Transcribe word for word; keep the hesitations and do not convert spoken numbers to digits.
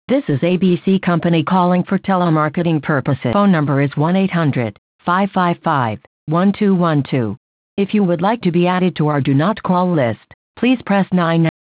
This is A B C Company calling for telemarketing purposes. Phone number is one eight hundred, five five five, one two one two. If you would like to be added to our do not call list, please press nine.